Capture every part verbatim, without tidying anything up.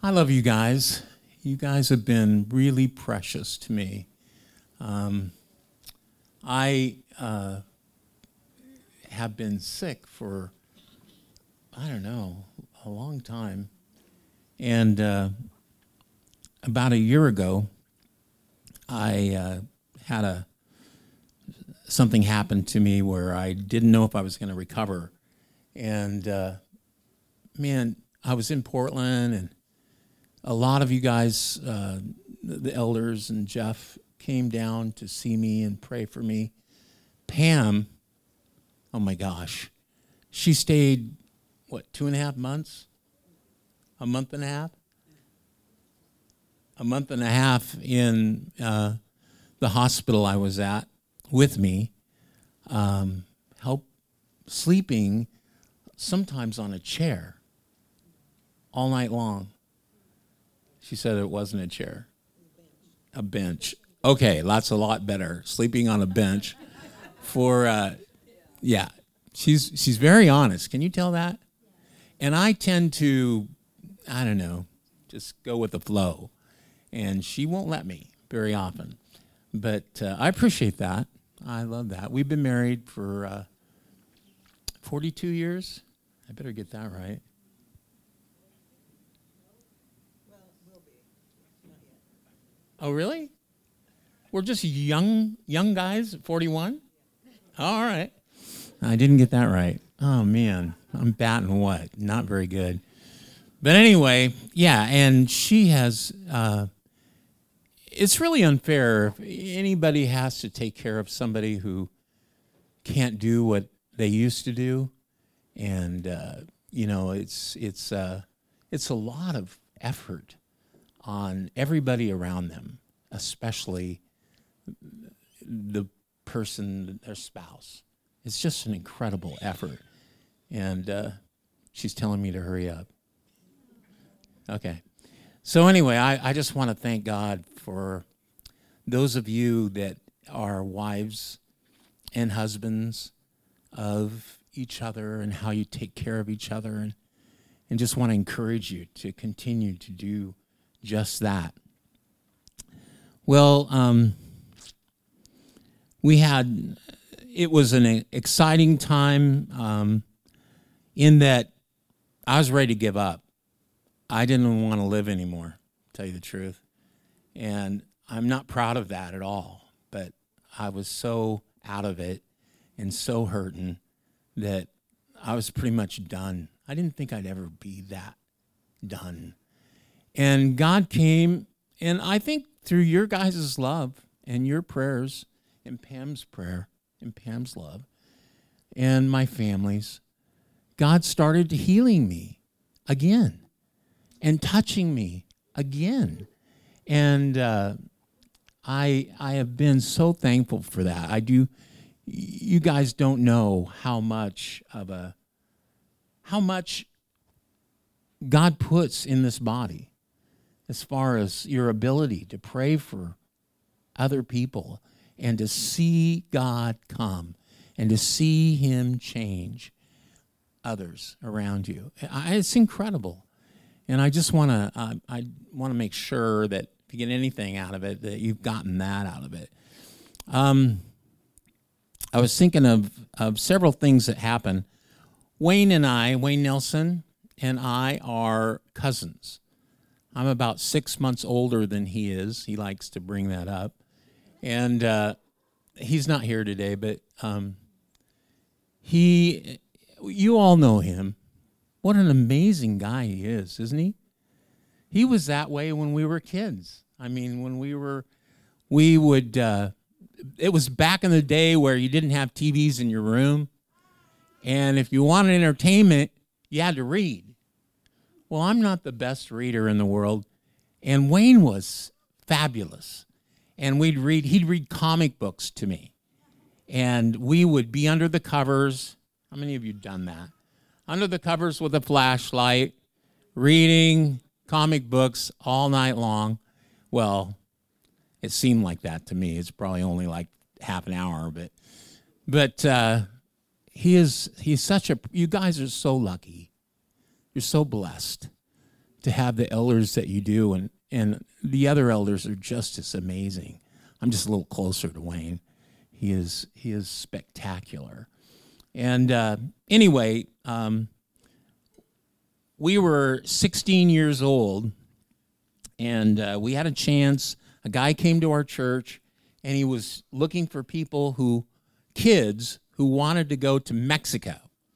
I love you guys. You guys have been really precious to me. Um, I uh, have been sick for, I don't know, a long time. And uh, about a year ago, I uh, had a something happen to me where I didn't know if I was going to recover. And uh, man, I was in Portland, and a lot of you guys, uh, the elders and Jeff, came down to see me and pray for me. Pam, oh my gosh, she stayed, what, two and a half months? A month and a half? A month and a half in uh, the hospital I was at with me, um, help sleeping sometimes on a chair all night long. She said it wasn't a chair, a bench. Okay, that's a lot better. Sleeping on a bench for, uh, yeah, she's she's very honest. Can you tell that? And I tend to, I don't know, just go with the flow. And she won't let me very often. But uh, I appreciate that. I love that. We've been married for uh, forty-two years. I better get that right. Oh, really? We're just young young guys at forty-one? All right. I didn't get that right. Oh, man. I'm batting what? Not very good. But anyway, yeah, and she has, uh, it's really unfair if anybody has to take care of somebody who can't do what they used to do. And, uh, you know, it's, it's, uh, it's a lot of effort on everybody around them, especially the person, their spouse. It's just an incredible effort. And uh, she's telling me to hurry up. Okay. So anyway, I, I just want to thank God for those of you that are wives and husbands of each other and how you take care of each other, and, and just want to encourage you to continue to do just that. Well, um, we had, it was an exciting time um, in that I was ready to give up. I didn't want to live anymore, to tell you the truth. And I'm not proud of that at all, but I was so out of it and so hurting that I was pretty much done. I didn't think I'd ever be that done. And God came, and I think through your guys' love and your prayers and Pam's prayer and Pam's love and my family's, God started healing me again and touching me again. And uh, I I have been so thankful for that. I do. You guys don't know how much of a, how much God puts in this body as far as your ability to pray for other people and to see God come and to see him change others around you. I, it's incredible. And I just want to uh, I want to make sure that if you get anything out of it, that you've gotten that out of it. Um, I was thinking of, of several things that happened. Wayne and I, Wayne Nelson and I are cousins. I'm about six months older than he is. He likes to bring that up. And uh, he's not here today, but um, he, you all know him. What an amazing guy he is, isn't he? He was that way when we were kids. I mean, when we were, we would, uh, it was back in the day where you didn't have T Vs in your room. And if you wanted entertainment, you had to read. Well, I'm not the best reader in the world. And Wayne was fabulous. And we'd read, he'd read comic books to me. And we would be under the covers. How many of you done that? Under the covers with a flashlight, reading comic books all night long. Well, it seemed like that to me. It's probably only like half an hour, but but uh, he is he's such a. You guys are so lucky. You're so blessed to have the elders that you do, and, and the other elders are just as amazing. I'm just a little closer to Wayne. He is he is spectacular. And uh, anyway, um, we were sixteen years old, and uh, we had a chance. A guy came to our church, and he was looking for people who, kids who wanted to go to Mexico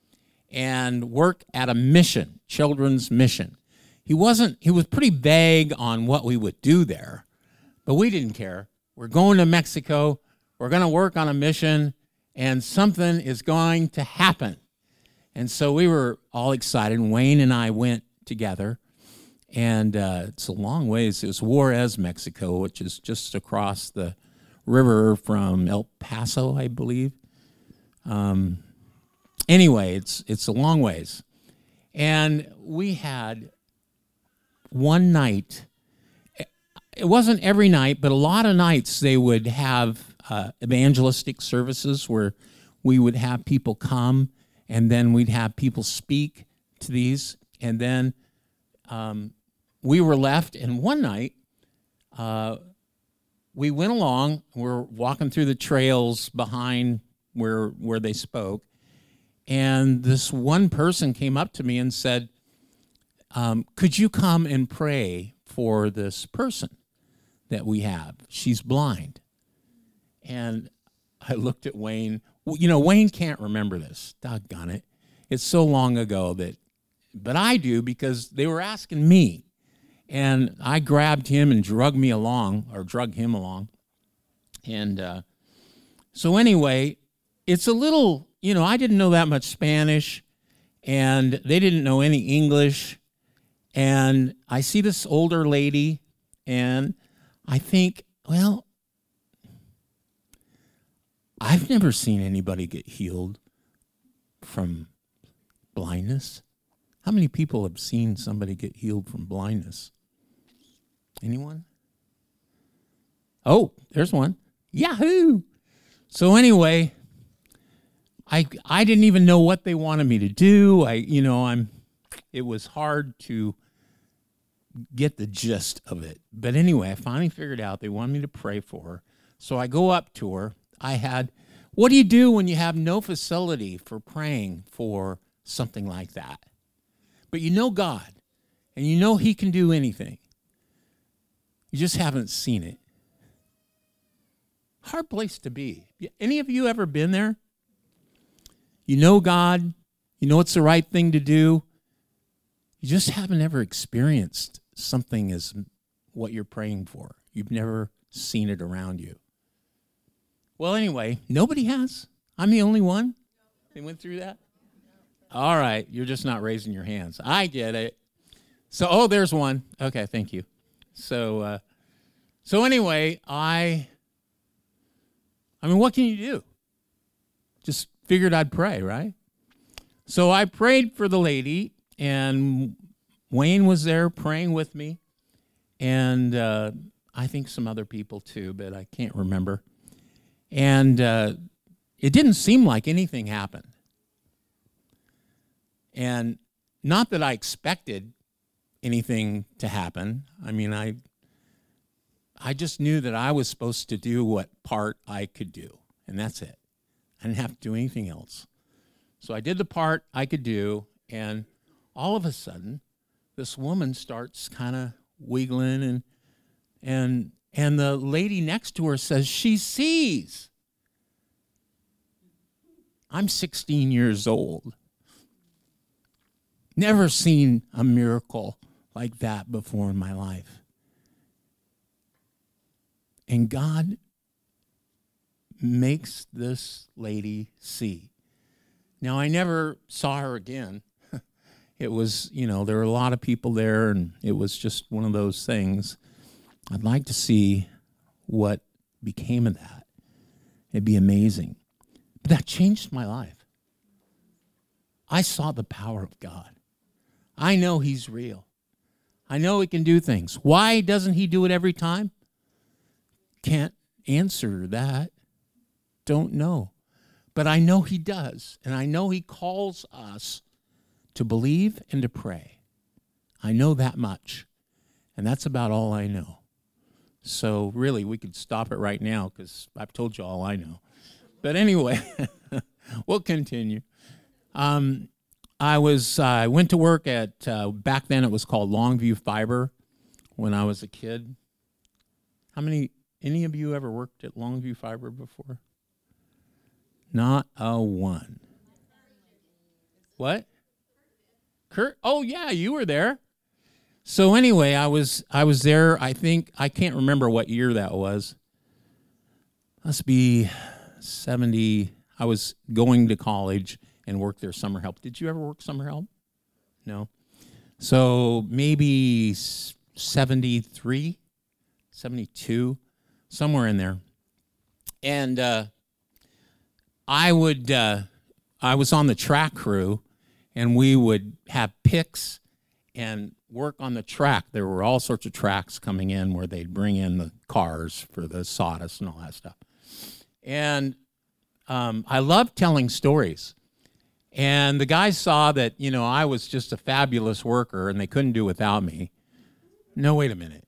and work at a mission, children's mission. He wasn't, he was pretty vague on what we would do there, but we didn't care. We're going to Mexico. We're going to work on a mission, and something is going to happen. And so we were all excited. Wayne and I went together, and uh, it's a long ways. It was Juarez, Mexico, which is just across the river from El Paso, I believe. Um, anyway, it's it's a long ways. And we had one night. It wasn't every night, but a lot of nights they would have uh, evangelistic services where we would have people come, and then we'd have people speak to these, and then um, we were left. And one night, uh, we went along. We're walking through the trails behind where where they spoke, and this one person came up to me and said, um, "Could you come and pray for this person that we have? She's blind." And I looked at Wayne. You know, Wayne can't remember this. Doggone it. It's so long ago that, but I do, because they were asking me. And I grabbed him and drug me along, or drug him along. And uh, so anyway, it's a little, you know, I didn't know that much Spanish, and they didn't know any English. And I see this older lady, and I think, well, I've never seen anybody get healed from blindness. How many people have seen somebody get healed from blindness? Anyone? Oh, there's one. Yahoo! So anyway, I I didn't even know what they wanted me to do. I, you know, I'm. It was hard to get the gist of it. But anyway, I finally figured out they wanted me to pray for her. So I go up to her. I had, what do you do when you have no facility for praying for something like that? But you know God, and you know He can do anything. You just haven't seen it. Hard place to be. Any of you ever been there? You know God, you know it's the right thing to do. You just haven't ever experienced something as what you're praying for. You've never seen it around you. Well, anyway, nobody has. I'm the only one. They went through that? All right, you're just not raising your hands. I get it. So, oh, there's one. Okay, thank you. So, uh, so anyway, I, I mean, what can you do? Just figured I'd pray, right? So I prayed for the lady, and Wayne was there praying with me, and uh, I think some other people too, but I can't remember. And uh, it didn't seem like anything happened. And not that I expected anything to happen. I mean, I I just knew that I was supposed to do what part I could do, and that's it. I didn't have to do anything else. So I did the part I could do, and all of a sudden, this woman starts kind of wiggling, and and and the lady next to her says she sees. I'm sixteen years old. Never seen a miracle like that before in my life. And God makes this lady see. Now, I never saw her again. It was, you know, there were a lot of people there, and it was just one of those things. I'd like to see what became of that. It'd be amazing. But that changed my life. I saw the power of God. I know He's real. I know He can do things. Why doesn't He do it every time? Can't answer that. Don't know. But I know He does. And I know He calls us to believe and to pray. I know that much, and that's about all I know. So really, we could stop it right now because I've told you all I know. But anyway, we'll continue. Um, I was uh, I went to work at, uh, back then it was called Longview Fiber when I was a kid. How many, any of you ever worked at Longview Fiber before? Not a one. What? Kurt? Oh, yeah, you were there. So anyway, I was I was there, I think, I can't remember what year that was. Must be seventy. I was going to college and worked there summer help. Did you ever work summer help? No. So maybe seventy-three, seventy-two, somewhere in there. And uh, I would, uh, I was on the track crew, and we would have picks and work on the track. There were all sorts of tracks coming in where they'd bring in the cars for the sawdust and all that stuff. And um, I loved telling stories. And the guys saw that, you know, I was just a fabulous worker and they couldn't do without me. No, wait a minute.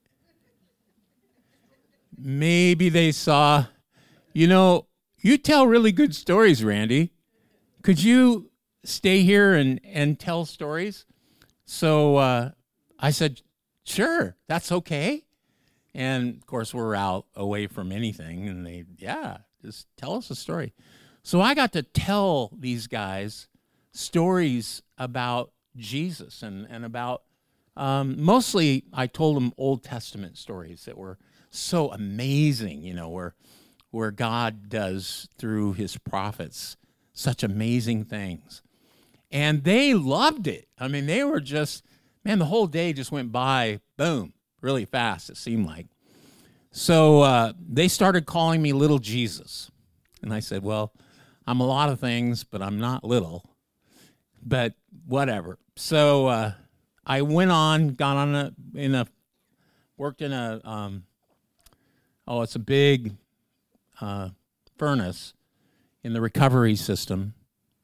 Maybe they saw, you know, you tell really good stories, Randy. Could you stay here and, and tell stories? So uh, I said, sure, that's okay. And, of course, we're out away from anything. And they, yeah, just tell us a story. So I got to tell these guys stories about Jesus and, and about, um, mostly I told them Old Testament stories that were so amazing, you know, where, where God does through his prophets such amazing things. And they loved it. I mean, they were just, man, the whole day just went by, boom, really fast, it seemed like. So uh, they started calling me Little Jesus. And I said, well, I'm a lot of things, but I'm not little. But whatever. So uh, I went on, got on a, in a, worked in a, um, oh, it's a big uh, furnace in the recovery system.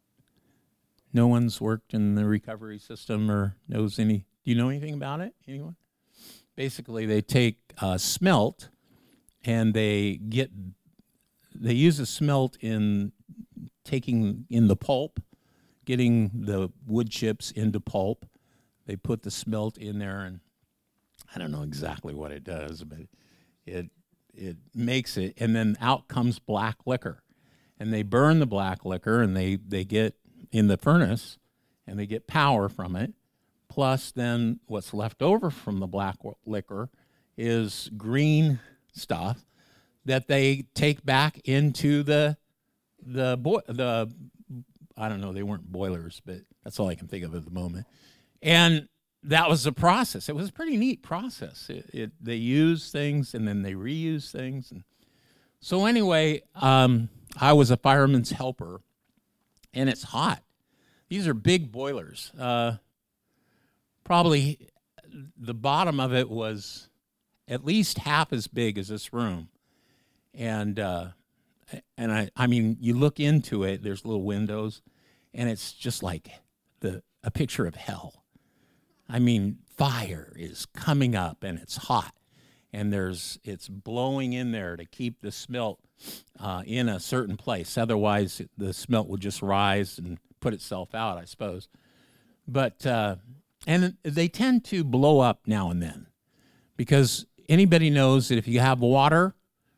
No one's worked in the recovery system or knows any. Do you know anything about it? Anyone? Basically, they take uh, smelt and they get, they use the smelt in taking in the pulp, getting the wood chips into pulp. They put the smelt in there, and I don't know exactly what it does, but it it makes it, and then out comes black liquor. And they burn the black liquor, and they, they get in the furnace, and they get power from it. Plus, then what's left over from the black liquor is green stuff that they take back into the the bo- the I don't know, they weren't boilers, but that's all I can think of at the moment. And that was the process. It was a pretty neat process. It, it they use things and then they reuse things. And so anyway, um, I was a fireman's helper. And it's hot. These are big boilers. Uh, probably the bottom of it was at least half as big as this room. And uh, and I, I mean, you look into it, there's little windows, and it's just like the a picture of hell. I mean, fire is coming up, and it's hot. And there's it's blowing in there to keep the smelt uh, in a certain place. Otherwise, the smelt would just rise and put itself out, I suppose. But uh, and they tend to blow up now and then, because anybody knows that if you have water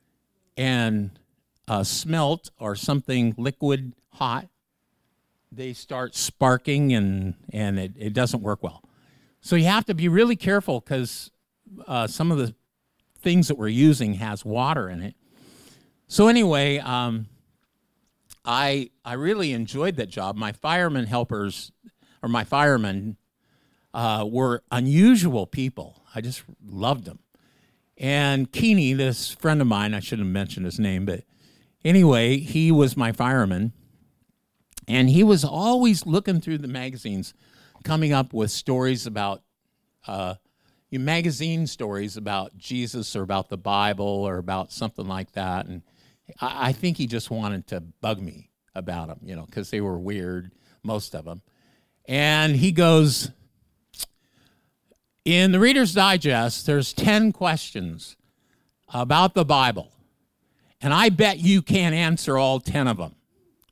and uh, smelt or something liquid hot, they start sparking and and it, it doesn't work well. So you have to be really careful, because uh, some of the things that we're using has water in it. So anyway, um, I I really enjoyed that job. My fireman helpers, or my firemen, uh, were unusual people. I just loved them. And Keeney, this friend of mine, I shouldn't have mentioned his name, but anyway, he was my fireman. And he was always looking through the magazines, coming up with stories about uh, magazine stories about Jesus or about the Bible or about something like that. And I, I think he just wanted to bug me about them, you know, because they were weird, most of them. And he goes, In the Reader's Digest, there's ten questions about the Bible, and I bet you can't answer all ten of them.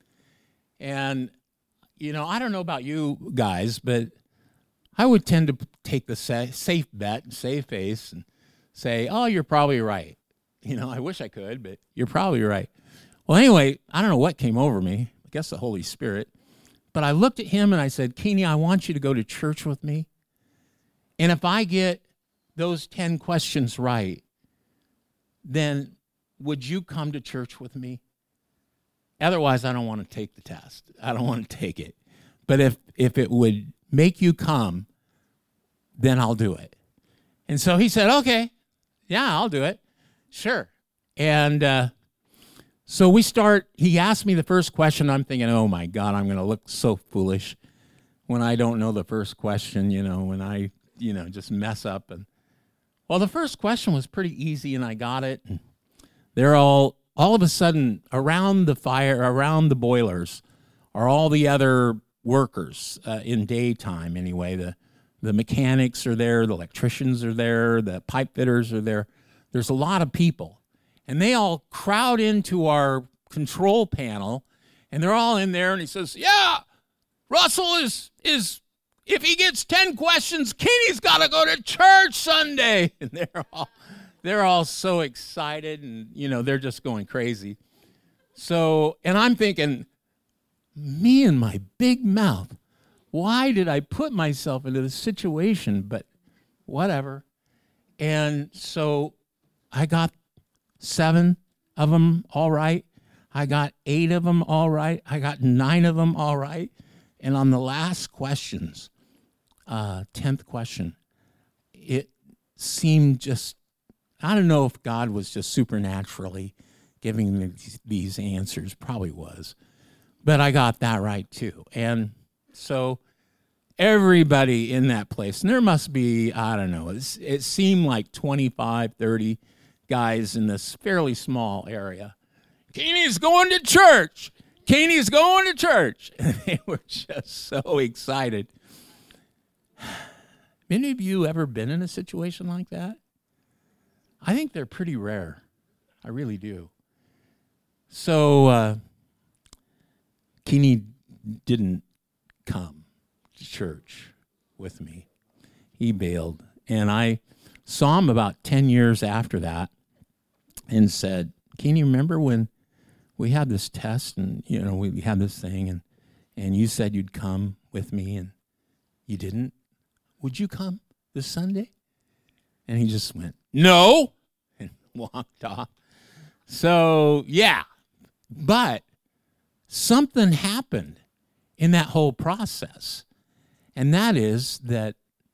And, you know, I don't know about you guys, but I would tend to take the sa- safe bet and save face and say, oh, you're probably right. You know, I wish I could, but you're probably right. Well, anyway, I don't know what came over me. I guess the Holy Spirit. But I looked at him and I said, Keeney, I want you to go to church with me. And if I get those ten questions right, then would you come to church with me? Otherwise, I don't want to take the test. I don't want to take it. But if if it would make you come, then I'll do it. And so he said, okay, yeah, I'll do it. Sure. And uh, so we start, he asked me the first question. I'm thinking, oh, my God, I'm going to look so foolish when I don't know the first question, you know, when I, you know, just mess up. And well, the first question was pretty easy, and I got it. And they're all, all of a sudden, around the fire, around the boilers, are all the other workers uh, in daytime anyway. The, the mechanics are there, the electricians are there, the pipe fitters are there. There's a lot of people. And they all crowd into our control panel, and they're all in there, and he says, yeah, Russell is, is if he gets ten questions, Kenny's got to go to church Sunday. And they're all, they're all so excited, and, you know, they're just going crazy. So, and I'm thinking, me and my big mouth, why did I put myself into this situation? But whatever. And so I got seven of them all right. I got eight of them all right. I got nine of them all right. And on the last questions, uh, tenth question, it seemed just, I don't know if God was just supernaturally giving me these answers. Probably was. But I got that right too. And so everybody in that place, and there must be, I don't know, it's, it seemed like twenty-five, thirty guys in this fairly small area. Keeney's going to church. Keeney's going to church. And they were just so excited. Many of you ever been in a situation like that? I think they're pretty rare. I really do. So uh, Keeney didn't come to church with me. He bailed. And I saw him about ten years after that and said, Keeney, remember when we had this test and, you know, we had this thing and, and you said you'd come with me and you didn't? Would you come this Sunday? And he just went, no, and walked off. So, yeah, but something happened in that whole process. And that is that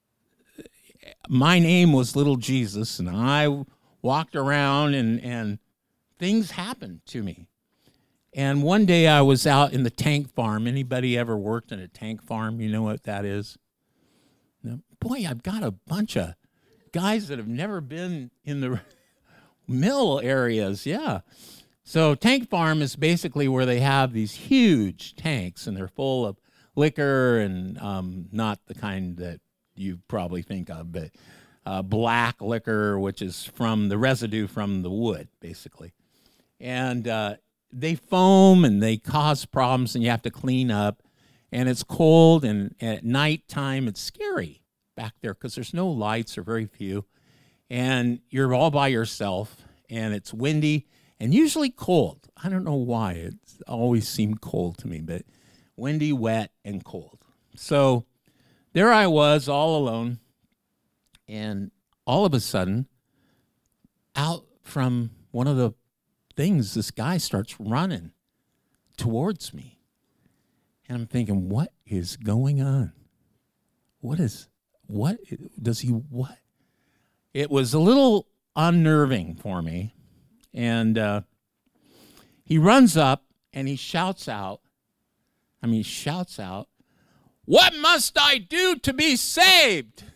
my name was Little Jesus, and I walked around, and, and things happened to me. And one day I was out in the tank farm. Anybody ever worked in a tank farm? You know what that is? No? Boy, I've got a bunch of guys that have never been in the mill areas. Yeah. So tank farm is basically where they have these huge tanks, and they're full of liquor, and um, not the kind that you probably think of, but uh, black liquor, which is from the residue from the wood, basically. And uh, they foam and they cause problems, and you have to clean up. And it's cold, and at nighttime it's scary back there because there's no lights or very few. And you're all by yourself, and it's windy and usually cold. I don't know why. It's always seemed cold to me, but windy, wet, and cold. So there I was all alone, and all of a sudden, out from one of the things, this guy starts running towards me. And I'm thinking, what is going on? What is, what does he, what? It was a little unnerving for me. And uh, he runs up and he shouts out, I mean, he shouts out, what must I do to be saved?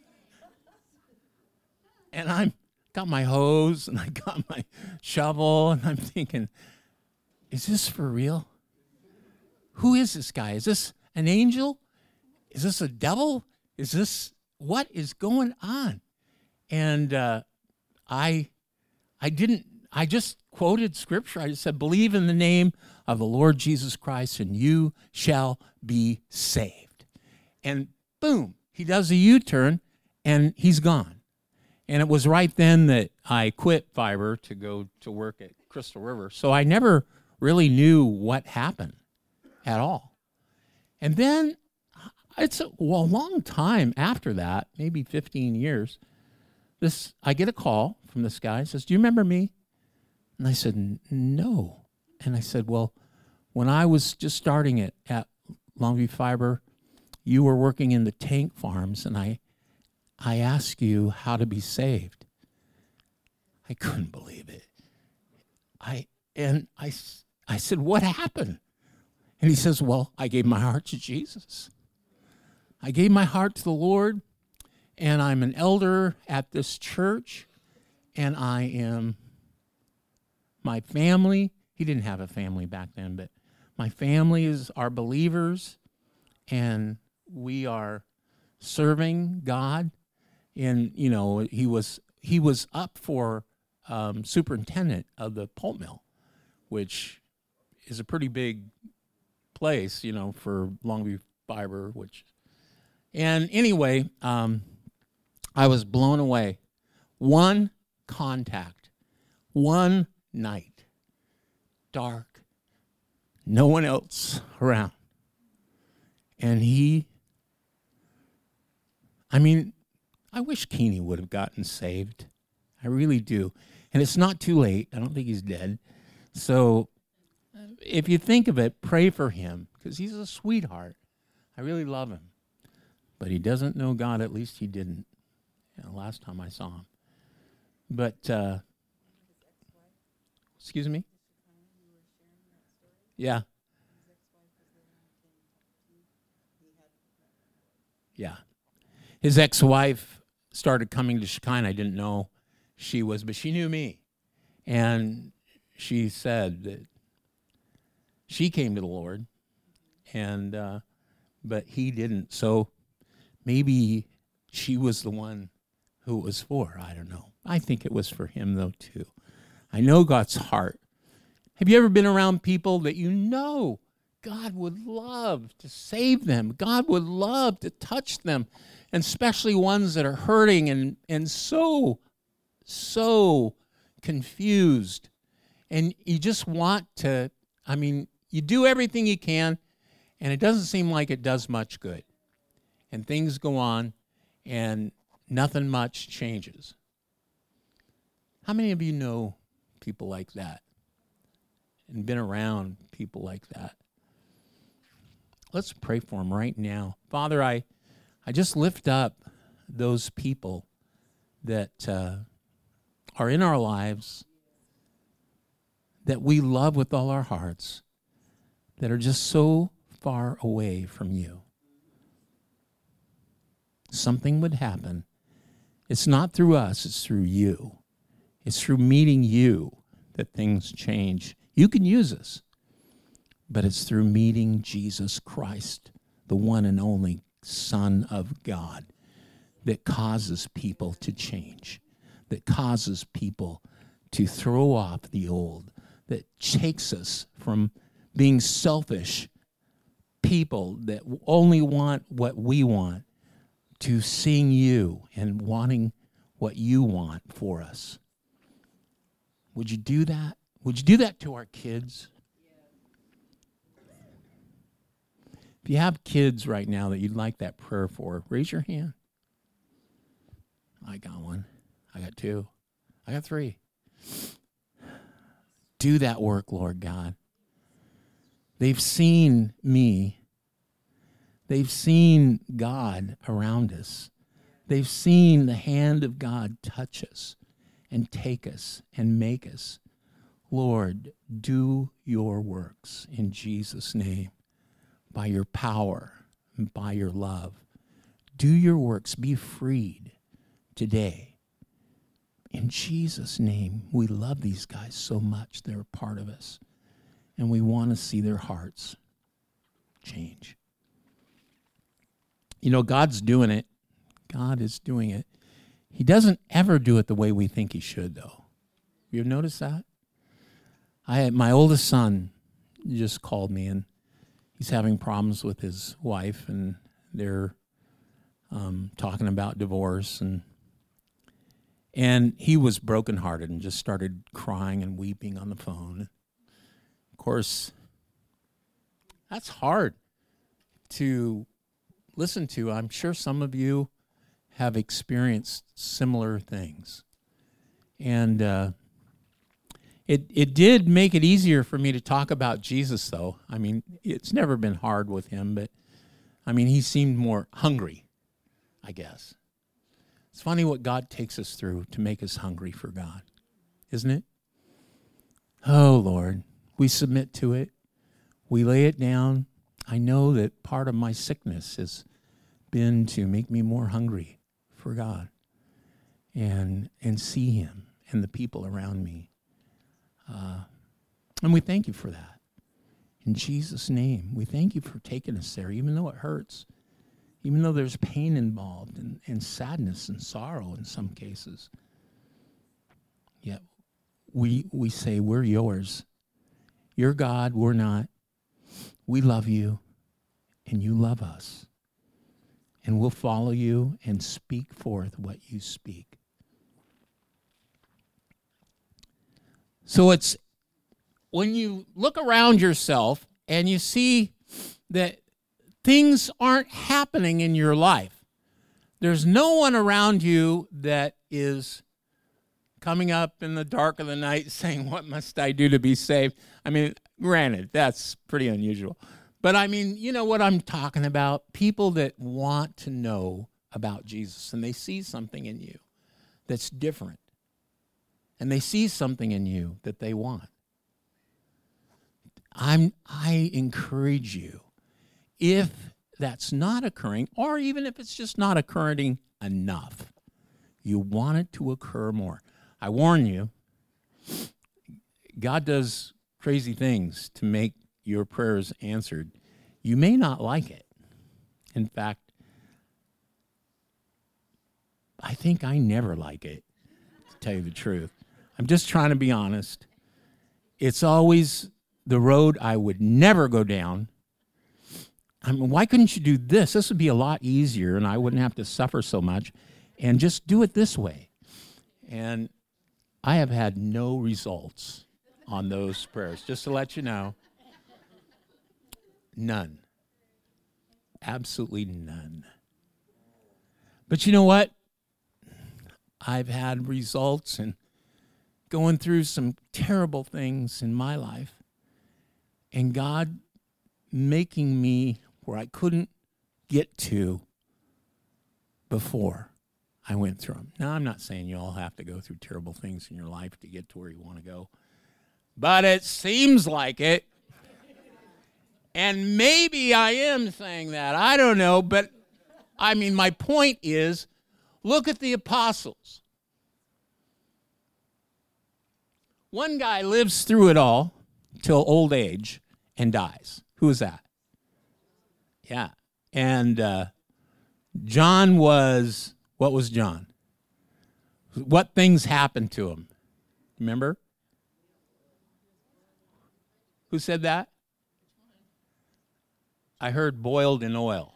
And I'm got my hose and I got my shovel, and I'm thinking, is this for real? Who is this guy? Is this an angel? Is this a devil? Is this, what is going on? And uh, I, I didn't, I just quoted scripture. I just said, believe in the name of the Lord Jesus Christ and you shall be saved. And boom, he does a U-turn and he's gone. And it was right then that I quit Fiber to go to work at Crystal River. So I never really knew what happened at all. And then it's a, well, a long time after that, maybe fifteen years, this I get a call from this guy. He says, do you remember me? And I said, no. And I said, well, when I was just starting it at Longview Fiber, you were working in the tank farms, and I I asked you how to be saved. I couldn't believe it. I and I, I said, what happened? And he says, well, I gave my heart to Jesus. I gave my heart to the Lord, and I'm an elder at this church, and I am my family. He didn't have a family back then, but my family is are believers, and we are serving God. And, you know, he was he was up for um, superintendent of the pulp mill, which is a pretty big place, you know, for Longview Fiber. Which, and anyway, um, I was blown away. One contact, one night, dark, no one else around, and he. I mean. I wish Keeney would have gotten saved. I really do. And it's not too late. I don't think he's dead. So if you think of it, pray for him, because he's a sweetheart. I really love him. But he doesn't know God. At least he didn't, you know, last time I saw him. But, uh, excuse me? Yeah. Yeah. His ex-wife started coming to Shekinah. I didn't know she was, but she knew me. And she said that she came to the Lord, and uh, but he didn't. So maybe she was the one who it was for. I don't know. I think it was for him, though, too. I know God's heart. Have you ever been around people that you know God would love to save them? God would love to touch them. And especially ones that are hurting and, and so, so confused. And you just want to, I mean, you do everything you can, and it doesn't seem like it does much good. And things go on, and nothing much changes. How many of you know people like that and been around people like that? Let's pray for them right now. Father, I... I just lift up those people that uh, are in our lives, that we love with all our hearts, that are just so far away from you. Something would happen. It's not through us, it's through you. It's through meeting you that things change. You can use us, but it's through meeting Jesus Christ, the one and only Son of God, that causes people to change, that causes people to throw off the old, that takes us from being selfish people that only want what we want to seeing you and wanting what you want for us. Would you do that? Would you do that to our kids? If you have kids right now that you'd like that prayer for, raise your hand. I got one. I got two. I got three. Do that work, Lord God. They've seen me. They've seen God around us. They've seen the hand of God touch us and take us and make us. Lord, do your works in Jesus' name. By your power and by your love. Do your works. Be freed today. In Jesus' name, we love these guys so much. They're a part of us. And we want to see their hearts change. You know, God's doing it. God is doing it. He doesn't ever do it the way we think he should, though. You've noticed that? I had, my oldest son just called me, and he's having problems with his wife, and they're um, talking about divorce, and and he was brokenhearted and just started crying and weeping on the phone. Of course, that's hard to listen to. I'm sure some of you have experienced similar things. And uh, it it did make it easier for me to talk about Jesus, though. I mean, it's never been hard with him, but, I mean, he seemed more hungry, I guess. It's funny what God takes us through to make us hungry for God, isn't it? Oh, Lord, we submit to it. We lay it down. I know that part of my sickness has been to make me more hungry for God and and see him and the people around me. Uh, and we thank you for that. In Jesus' name, we thank you for taking us there, even though it hurts, even though there's pain involved and, and sadness and sorrow in some cases. Yet we we say, we're yours. You're God, we're not. We love you, and you love us. And we'll follow you and speak forth what you speak. So it's when you look around yourself and you see that things aren't happening in your life. There's no one around you that is coming up in the dark of the night saying, what must I do to be saved? I mean, granted, that's pretty unusual. But I mean, you know what I'm talking about? People that want to know about Jesus, and they see something in you that's different. And they see something in you that they want. I'm, I encourage you, if that's not occurring, or even if it's just not occurring enough, you want it to occur more. I warn you, God does crazy things to make your prayers answered. You may not like it. In fact, I think I never like it, to tell you the truth. I'm just trying to be honest. It's always the road I would never go down. I mean, why couldn't you do this? This would be a lot easier, and I wouldn't have to suffer so much, and just do it this way. And I have had no results on those prayers, just to let you know. None. Absolutely none. But you know what? I've had results and going through some terrible things in my life, and God making me where I couldn't get to before I went through them. Now, I'm not saying you all have to go through terrible things in your life to get to where you want to go, but it seems like it. And maybe I am saying that. I don't know, but I mean, my point is, look at the apostles. One guy lives through it all till old age and dies. Who is that? Yeah. And uh, John was, what was John? What things happened to him? Remember? Who said that? I heard boiled in oil.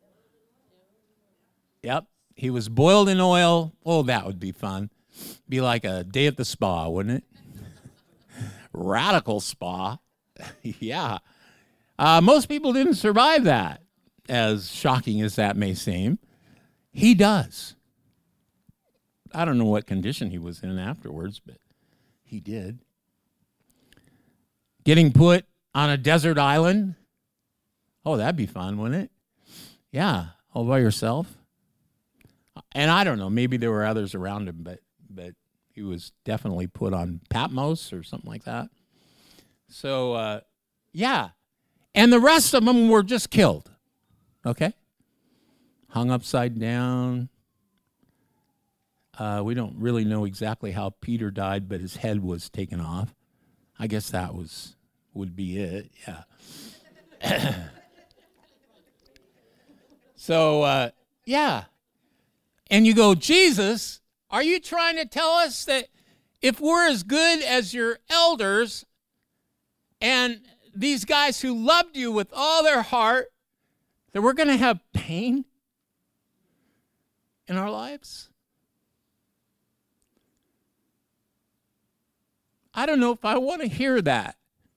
Yep. He was boiled in oil. Oh, that would be fun. Be like a day at the spa, wouldn't it? Radical spa. Yeah. Uh, most people didn't survive that, as shocking as that may seem. He does. I don't know what condition he was in afterwards, but he did. Getting put on a desert island. Oh, that'd be fun, wouldn't it? Yeah, all by yourself. And I don't know, maybe there were others around him, but but he was definitely put on Patmos or something like that. So, uh, yeah. And the rest of them were just killed, okay? Hung upside down. Uh, we don't really know exactly how Peter died, but his head was taken off. I guess that was would be it, yeah. So, uh, yeah. And you go, Jesus, are you trying to tell us that if we're as good as your elders and these guys who loved you with all their heart, that we're going to have pain in our lives? I don't know if I want to hear that.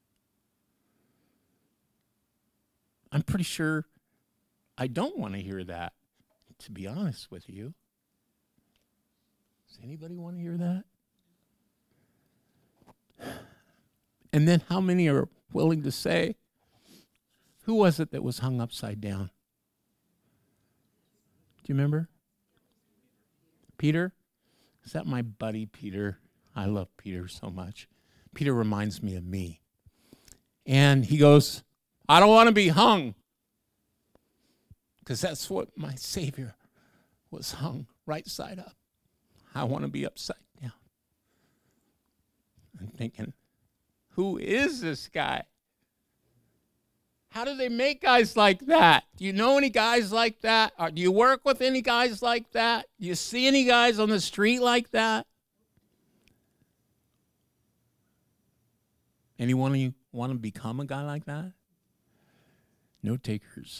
I'm pretty sure I don't want to hear that, to be honest with you. Does anybody want to hear that? And then how many are willing to say, who was it that was hung upside down? Do you remember? Peter? Is that my buddy Peter? I love Peter so much. Peter reminds me of me. And he goes, I don't want to be hung. Because that's what my Savior was hung, right side up. I want to be upside down. I'm thinking, who is this guy? How do they make guys like that? Do you know any guys like that? Or do you work with any guys like that? Do you see any guys on the street like that? Anyone of you want to become a guy like that? No takers.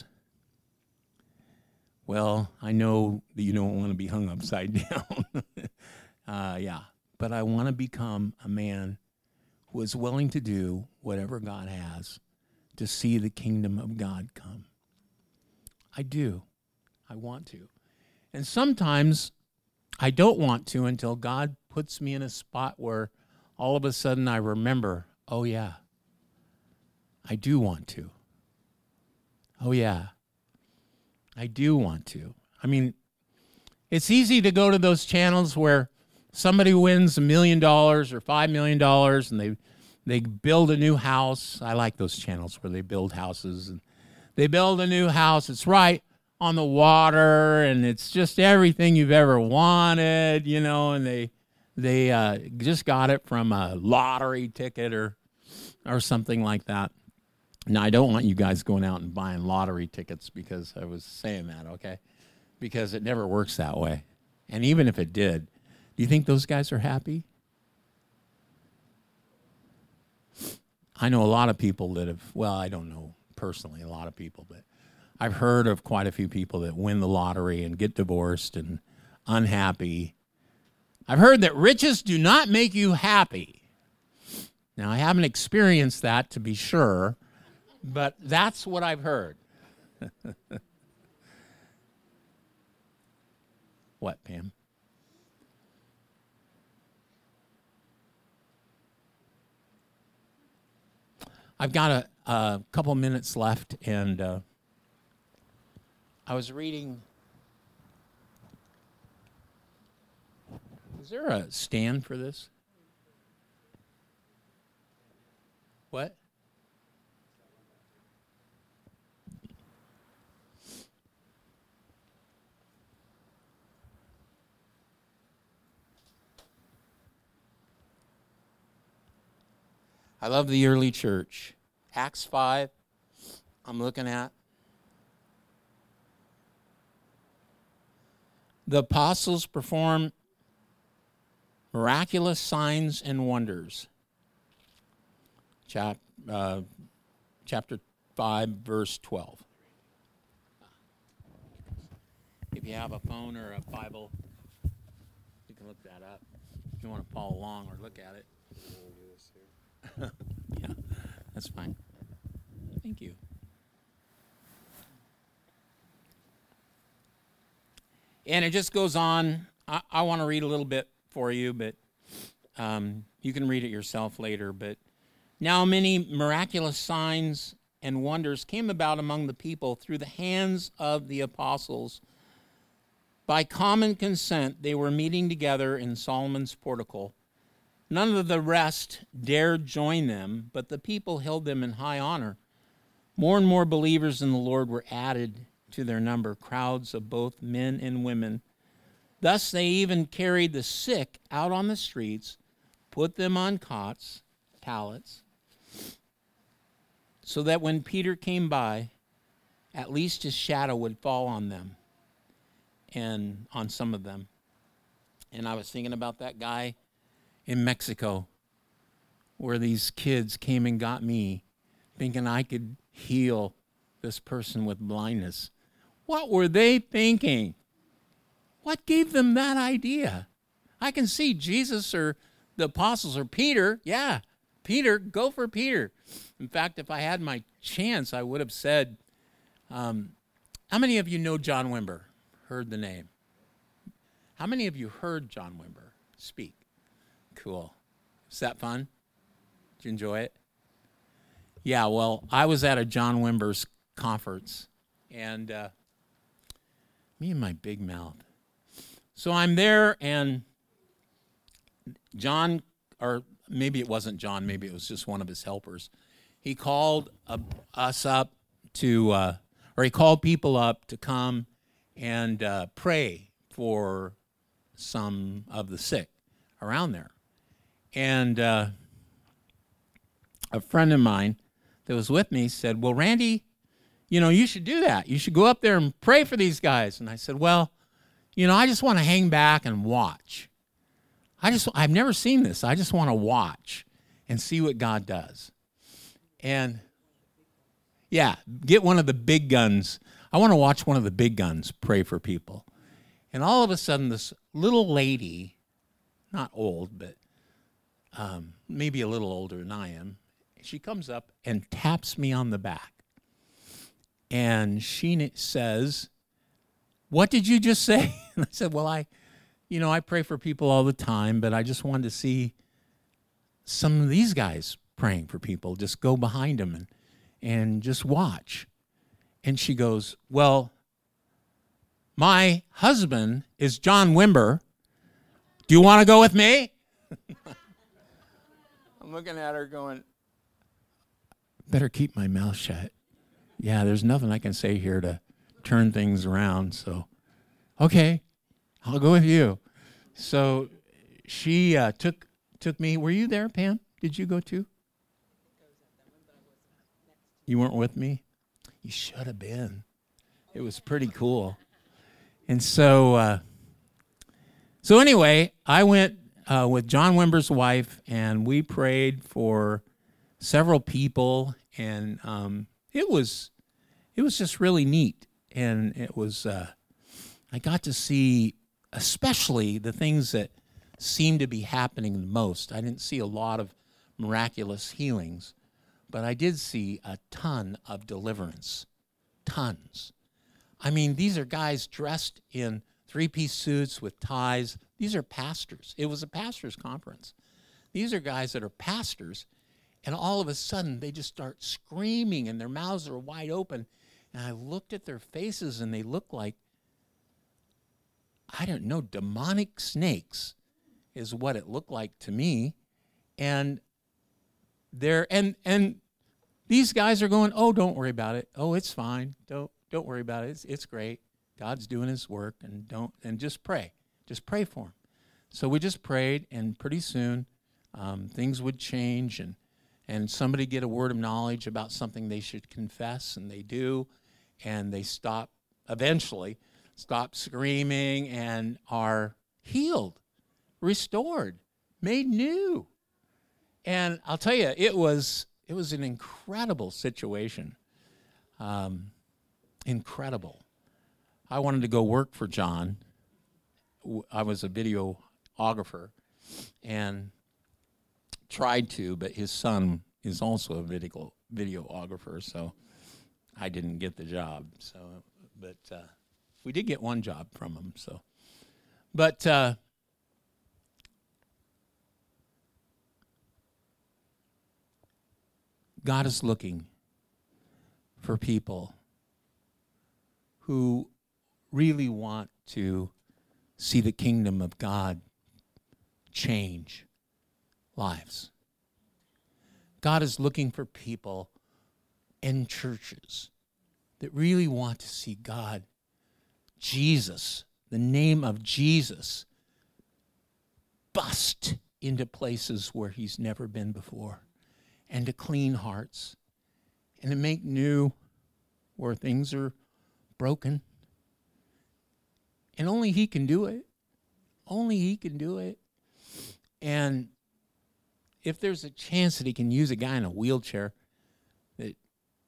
Well, I know that you don't want to be hung upside down. uh, yeah, but I want to become a man who is willing to do whatever God has to see the kingdom of God come. I do. I want to. And sometimes I don't want to until God puts me in a spot where all of a sudden I remember, oh yeah, I do want to. Oh yeah, I do want to. I mean, it's easy to go to those channels where somebody wins a million dollars or five million dollars and they they build a new house. I like those channels where they build houses. And they build a new house. It's right on the water, and it's just everything you've ever wanted, you know, and they they uh, just got it from a lottery ticket or or something like that. Now, I don't want you guys going out and buying lottery tickets because I was saying that, okay? Because it never works that way. And even if it did, do you think those guys are happy? I know a lot of people that have, well, I don't know personally a lot of people, but I've heard of quite a few people that win the lottery and get divorced and unhappy. I've heard that riches do not make you happy. Now, I haven't experienced that, to be sure, but that's what I've heard. What, Pam? I've got a, a couple minutes left, and uh, I was reading. Is there a stand for this? What? I love the early church. Acts five, I'm looking at. The apostles perform miraculous signs and wonders. Chap, uh, chapter five, verse twelve. If you have a phone or a Bible, you can look that up. If you want to follow along or look at it. Yeah, that's fine. Thank you. And it just goes on. I, I want to read a little bit for you, but um, you can read it yourself later. But now many miraculous signs and wonders came about among the people through the hands of the apostles. By common consent, they were meeting together in Solomon's portico. None of the rest dared join them, but the people held them in high honor. More and more believers in the Lord were added to their number, crowds of both men and women. Thus they even carried the sick out on the streets, put them on cots, pallets, so that when Peter came by, at least his shadow would fall on them. and on some of them. And I was thinking about that guy in Mexico where these kids came and got me thinking I could heal this person with blindness. What were they thinking? What gave them that idea? I can see Jesus or the apostles or Peter. Yeah, Peter, go for Peter. In fact, if I had my chance, I would have said, um, how many of you know John Wimber? Heard the name? How many of you heard John Wimber speak? Cool. Is that fun? Did you enjoy it? Yeah, well, I was at a John Wimber's conference, and uh, me and my big mouth. So I'm there, and John, or maybe it wasn't John, maybe it was just one of his helpers. He called uh, us up to, uh, or he called people up to come and uh, pray for some of the sick around there. And uh, a friend of mine that was with me said, well, Randy, you know, you should do that. You should go up there and pray for these guys. And I said, well, you know, I just want to hang back and watch. I just, I've never seen this. I just want to watch and see what God does. And yeah, get one of the big guns. I want to watch one of the big guns pray for people. And all of a sudden, this little lady, not old, but um, maybe a little older than I am, she comes up and taps me on the back. And she says, what did you just say? And I said, well, I, you know, I pray for people all the time, but I just wanted to see some of these guys praying for people. Just go behind them and, and just watch. And she goes, well, my husband is John Wimber. Do you want to go with me? I'm looking at her going, better keep my mouth shut. Yeah, there's nothing I can say here to turn things around. So, okay, I'll go with you. So she uh, took took me. Were you there, Pam? Did you go too? You weren't with me? You should have been. It was pretty cool. And so, uh, so anyway, I went uh, with John Wimber's wife, and we prayed for several people, and um, it was it was just really neat. And it was uh, I got to see, especially the things that seemed to be happening the most. I didn't see a lot of miraculous healings, but I did see a ton of deliverance, tons. I mean, these are guys dressed in three-piece suits with ties. These are pastors. It was a pastor's conference. These are guys that are pastors, and all of a sudden they just start screaming, and their mouths are wide open. And I looked at their faces, and they looked like, I don't know, demonic snakes is what it looked like to me. And they're and and these guys are going, oh, don't worry about it. Oh, it's fine. Don't don't worry about it. It's it's great. God's doing his work, and don't and just pray. Just pray for him. So we just prayed, and pretty soon um, things would change, and and somebody get a word of knowledge about something they should confess, and they do, and they stop eventually, stop screaming and are healed, restored, made new. And I'll tell you, it was it was an incredible situation. Um, incredible. I wanted to go work for John. I was a videographer and tried to, but his son is also a video videographer, so I didn't get the job. So, but uh, we did get one job from him. So, but uh, God is looking for people who really want to see the kingdom of God change lives. God is looking for people in churches that really want to see God, Jesus, the name of Jesus, bust into places where he's never been before, and to clean hearts, and to make new where things are broken, And only he can do it. Only he can do it. And if there's a chance that he can use a guy in a wheelchair that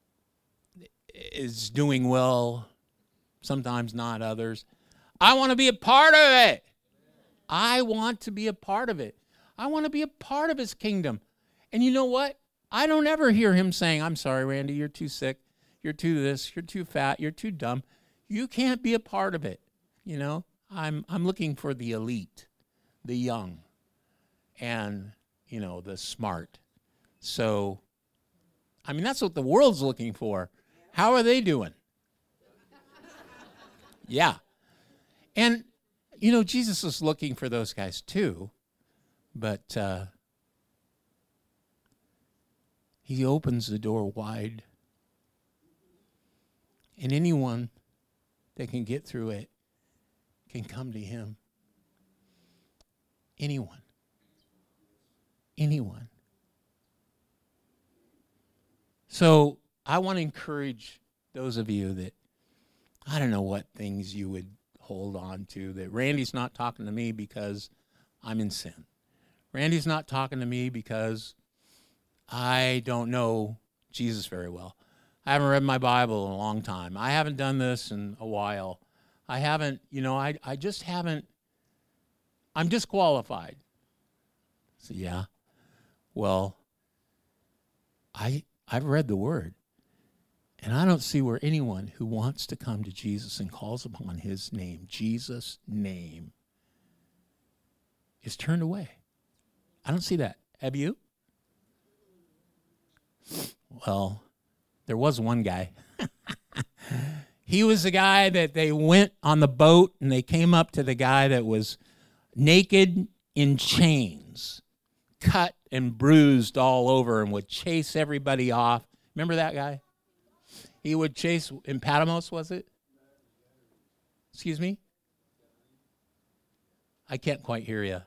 is doing well, sometimes not others, I want to be a part of it. I want to be a part of it. I want to be a part of his kingdom. And you know what? I don't ever hear him saying, I'm sorry, Randy, you're too sick. You're too this. You're too fat. You're too dumb. You can't be a part of it. You know, I'm I'm looking for the elite, the young, and, you know, the smart. So, I mean, that's what the world's looking for. How are they doing? Yeah. And, you know, Jesus is looking for those guys too, but uh, he opens the door wide. And anyone that can get through it can come to him. Anyone. Anyone. So I want to encourage those of you that, I don't know what things you would hold on to, that Randy's not talking to me because I'm in sin. Randy's not talking to me because I don't know Jesus very well. I haven't read my Bible in a long time. I haven't done this in a while. I haven't, you know, I I just haven't, I'm disqualified. So yeah, well, I I've read the Word, and I don't see where anyone who wants to come to Jesus and calls upon his name, Jesus' name, is turned away. I don't see that. Have you? Well, there was one guy. He was the guy that they went on the boat and they came up to the guy that was naked in chains, cut and bruised all over, and would chase everybody off. Remember that guy? He would chase, in Patmos, was it? Excuse me? I can't quite hear you.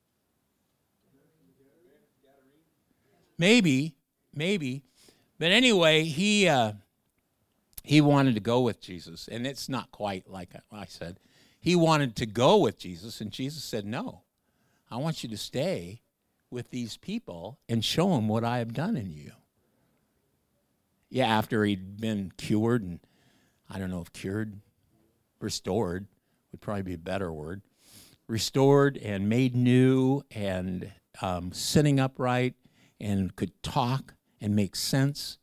Maybe, maybe. But anyway, he uh, he wanted to go with Jesus, and it's not quite like I said. He wanted to go with Jesus, and Jesus said, no, I want you to stay with these people and show them what I have done in you. Yeah, after he'd been cured, and I don't know if cured, restored would probably be a better word, restored and made new and um, sitting upright and could talk and make sense.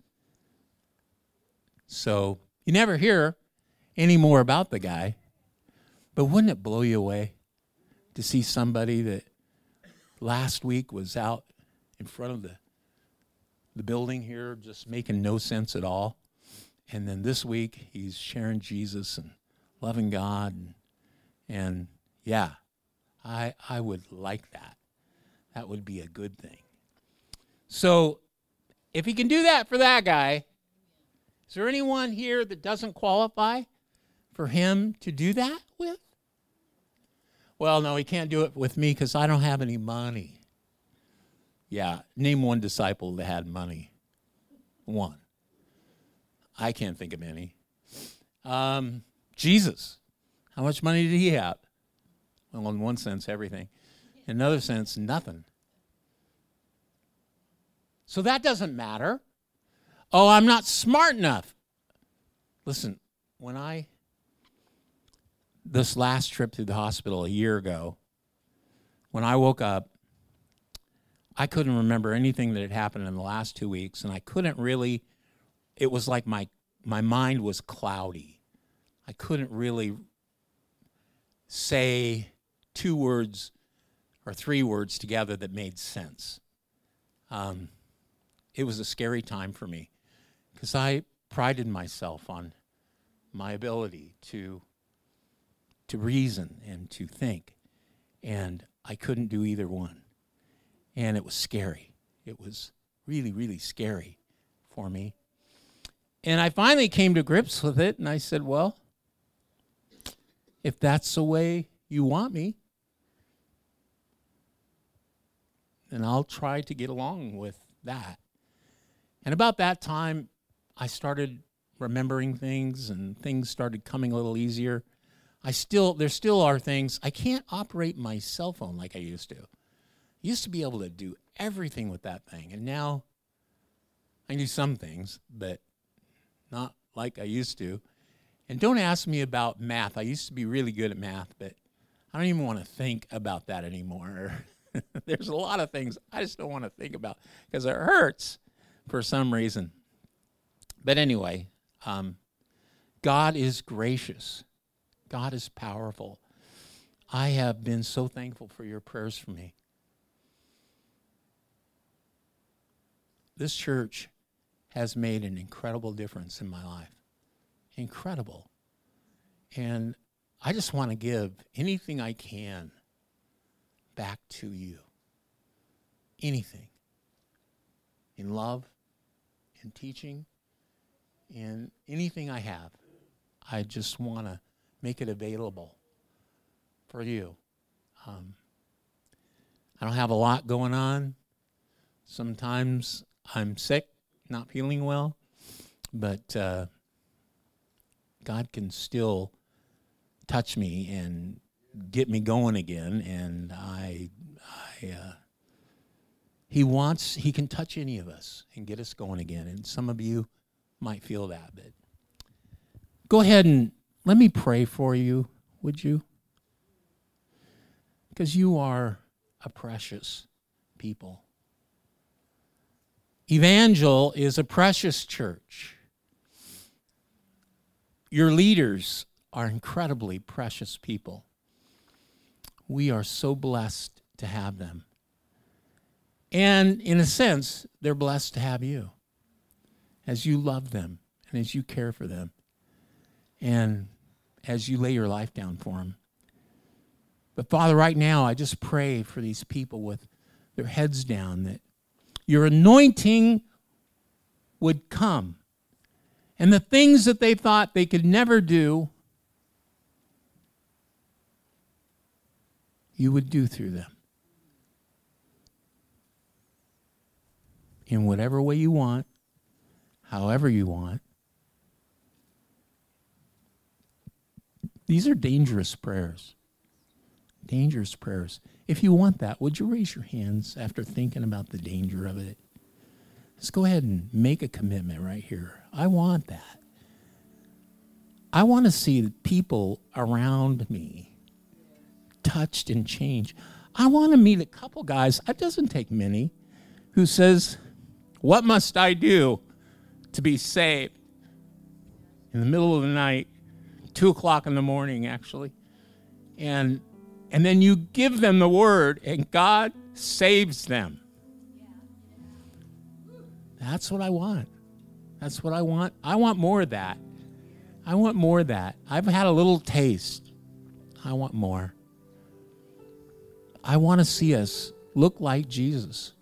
So you never hear any more about the guy, but wouldn't it blow you away to see somebody that last week was out in front of the the building here just making no sense at all, and then this week he's sharing Jesus and loving God, and, and yeah, I I would like that. That would be a good thing. So if he can do that for that guy, is there anyone here that doesn't qualify for him to do that with? Well, no, he can't do it with me because I don't have any money. Yeah, name one disciple that had money. One. I can't think of any. Um, Jesus. How much money did he have? Well, in one sense, everything. In another sense, nothing. So that doesn't matter. Oh, I'm not smart enough. Listen, when I, this last trip to the hospital a year ago, when I woke up, I couldn't remember anything that had happened in the last two weeks, and I couldn't really, it was like my, my mind was cloudy. I couldn't really say two words or three words together that made sense. Um, it was a scary time for me because I prided myself on my ability to, to reason and to think, and I couldn't do either one. And it was scary. It was really, really scary for me. And I finally came to grips with it, and I said, well, if that's the way you want me, then I'll try to get along with that. And about that time, I started remembering things, and things started coming a little easier. I still, there still are things, I can't operate my cell phone like I used to. I used to be able to do everything with that thing, and now I do some things, but not like I used to. And don't ask me about math. I used to be really good at math, but I don't even want to think about that anymore. There's a lot of things I just don't want to think about because it hurts for some reason. But anyway, um, God is gracious. God is powerful. I have been so thankful for your prayers for me. This church has made an incredible difference in my life. Incredible. And I just want to give anything I can back to you. Anything. In love, in teaching, in anything I have. I just want to make it available for you. Um, I don't have a lot going on. Sometimes I'm sick, not feeling well, but uh, God can still touch me and get me going again, and I, I, uh, He wants, He can touch any of us and get us going again, and some of you might feel that, but go ahead and let me pray for you, would you? Because you are a precious people. Evangel is a precious church. Your leaders are incredibly precious people. We are so blessed to have them. And in a sense, they're blessed to have you as you love them and as you care for them and as you lay your life down for them. But Father, right now, I just pray for these people with their heads down that your anointing would come. And the things that they thought they could never do, you would do through them. In whatever way you want, however you want. These are dangerous prayers. Dangerous prayers. If you want that, would you raise your hands after thinking about the danger of it? Just go ahead and make a commitment right here. I want that. I want to see the people around me touched and changed. I want to meet a couple guys, it doesn't take many, who says, what must I do to be saved? In the middle of the night, two o'clock in the morning, actually. And and then you give them the word, and God saves them. That's what I want. That's what I want. I want more of that. I want more of that. I've had a little taste. I want more. I want to see us look like Jesus.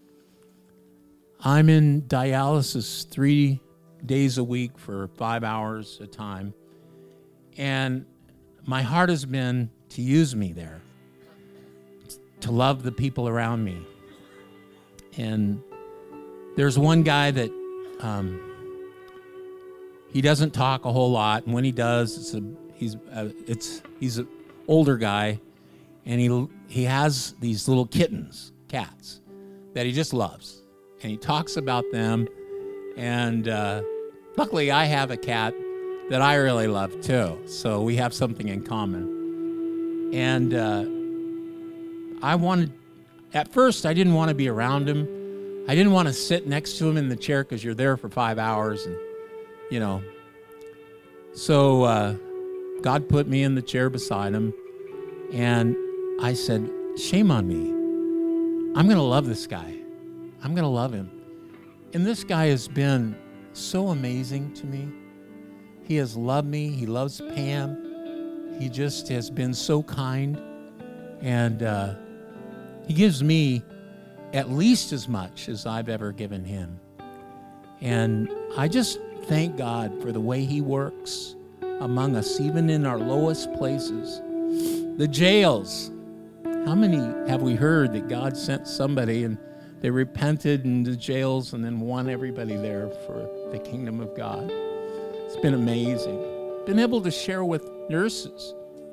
I'm in dialysis three days a week for five hours a time. And my heart has been to use me there, to love the people around me. And there's one guy that um, he doesn't talk a whole lot, and when he does, it's a he's a, it's he's an older guy, and he he has these little kittens, cats, that he just loves, and he talks about them. And uh, luckily, I have a cat that I really love too, so we have something in common. And uh, I wanted, at first, I didn't want to be around him. I didn't want to sit next to him in the chair because you're there for five hours, and you know. So uh, God put me in the chair beside him, and I said, shame on me. I'm going to love this guy. I'm going to love him. And this guy has been so amazing to me. He has loved me. He loves Pam. He just has been so kind. And uh, he gives me at least as much as I've ever given him. And I just thank God for the way he works among us, even in our lowest places. The jails. How many have we heard that God sent somebody and they repented in the jails and then won everybody there for the kingdom of God? It's been amazing. Been able to share with nurses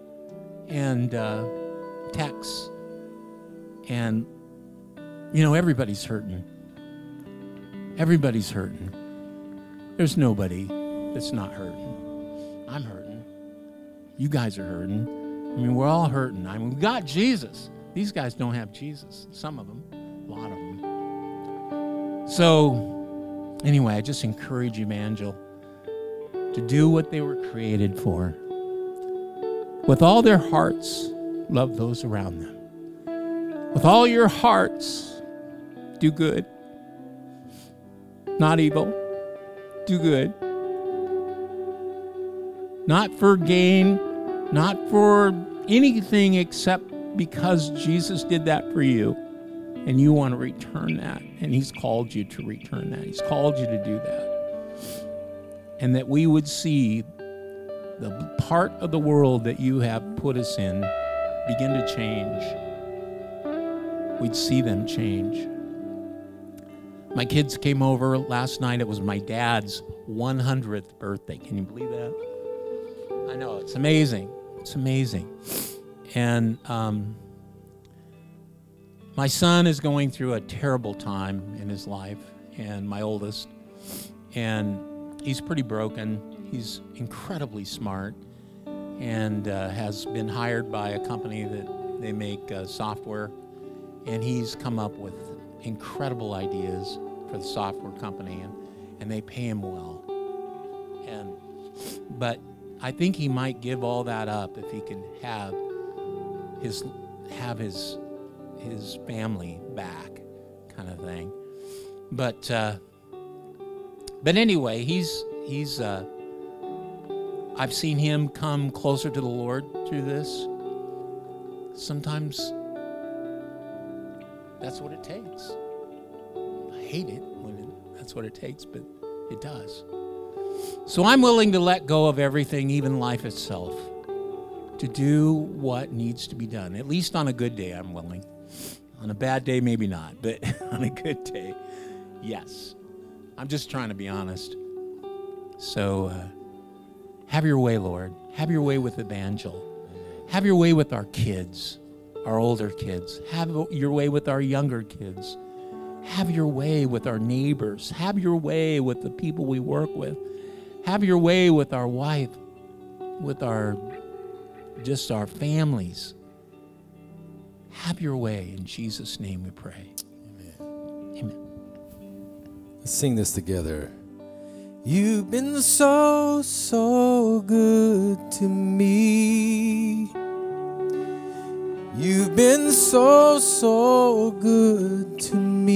and uh, texts. And, you know, everybody's hurting. Everybody's hurting. There's nobody that's not hurting. I'm hurting. You guys are hurting. I mean, we're all hurting. I mean, we got Jesus. These guys don't have Jesus. Some of them, a lot of them. So, anyway, I just encourage Evangel to do what they were created for. With all their hearts, love those around them. With all your hearts, do good. Not evil. Do good. Not for gain, not for anything except because Jesus did that for you. And you want to return that. And he's called you to return that. He's called you to do that. And that we would see the part of the world that you have put us in begin to change. We'd see them change. My kids came over last night. It was my dad's one hundredth birthday. Can you believe that? I know, it's amazing. It's amazing. And um, my son is going through a terrible time in his life, and my oldest. And he's pretty broken. He's incredibly smart and uh, has been hired by a company that they make uh, software. And he's come up with incredible ideas for the software company, and, and they pay him well. And but I think he might give all that up if he could have his have his his family back, kind of thing. But uh, but anyway, he's he's uh, I've seen him come closer to the Lord through this. Sometimes that's what it takes. I hate it when it, that's what it takes, but it does. So I'm willing to let go of everything, even life itself, to do what needs to be done. At least on a good day, I'm willing. On a bad day, maybe not, but on a good day, yes. I'm just trying to be honest. So uh, have your way, Lord. Have your way with Evangel. Have your way with our kids. Our older kids. Have your way with our younger kids. Have your way with our neighbors. Have your way with the people we work with. Have your way with our wife, with our, just our families. Have your way. In Jesus' name we pray. Amen. Amen. Let's sing this together. You've been so, so good to me. You've been so, so good to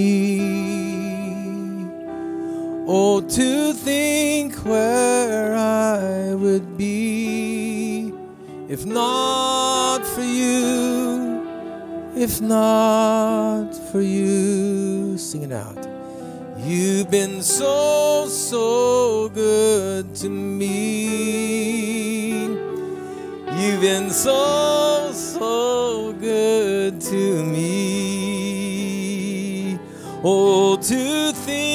me. Oh, to think where I would be if not for you, if not for you. Sing it out. You've been so, so good to me. You've been so, so good to me. Oh, to think